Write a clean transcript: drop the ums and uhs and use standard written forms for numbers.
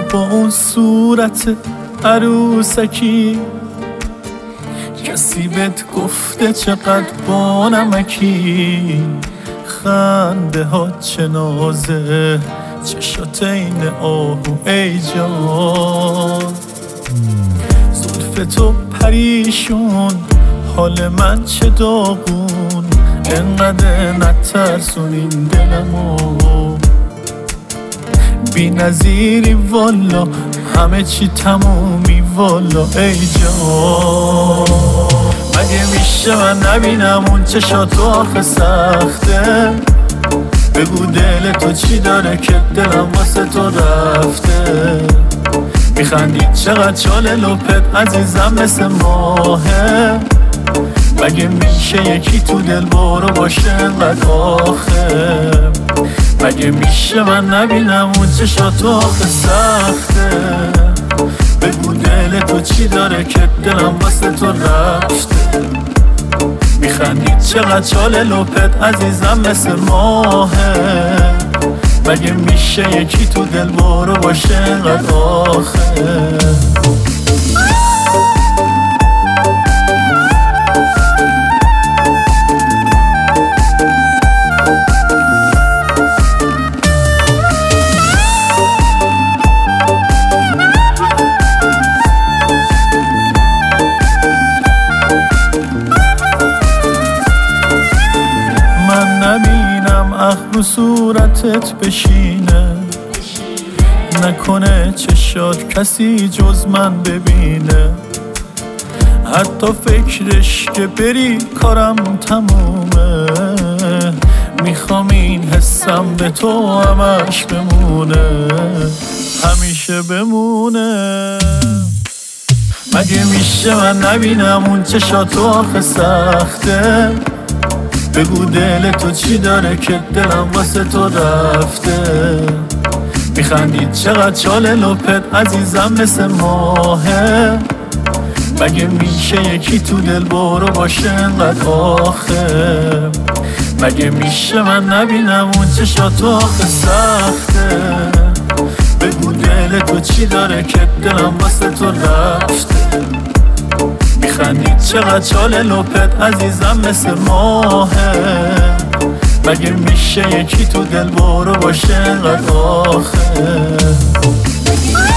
با اون صورت عروسکی، کسی بهت گفته چقدر با نمکی؟ خنده ها چه نازه، چشات این آهو ای جان. زلف تو پریشون، حال من چه داغون، انقدر نترسون این دلمو. بی نظیری والا، همه چی تمومی والا ای جان. مگه میشه من نبینم اون چشاتو آخه سخته؟ بگو دل تو چی داره که دلم واسه تو رفته؟ میخندی چقدر چاله لپت عزیزم مثل ماهه. مگه میشه یکی تو دل برو باشه انقدر آخه؟ مگه میشه من نبینم اون چشاتو آخه سخته؟ بگو دل تو چی داره که دلم واسه تو رفته؟ میخندی چقدر چاله لپت عزیزم مثل ماهه. مگه میشه یکی تو دل برو باشه انقدر آخه؟ نبینم رو صورتت بشینه، نکنه چشات کسی جز من ببینه. حتی فکرش که بری کارم تمومه. میخوام این حسم به تو همش بمونه، همیشه بمونه. مگه میشه من نبینم اون چشاتو آخه سخته؟ بگو دل تو چی داره که دلم واسه تو رفته؟ میخندی چقدر چاله لپت عزیزم مثل ماهه. مگه میشه یکی تو دل برو باشه انقدر آخه؟ مگه میشه من نبینم اون چشاتو آخه سخته؟ بگو دل تو چی داره که دلم واسه تو رفته؟ میخندی چقدر چاله لپت عزیزم مثل ماهه. مگه میشه یکی تو دل برو باشه انقدر آخه؟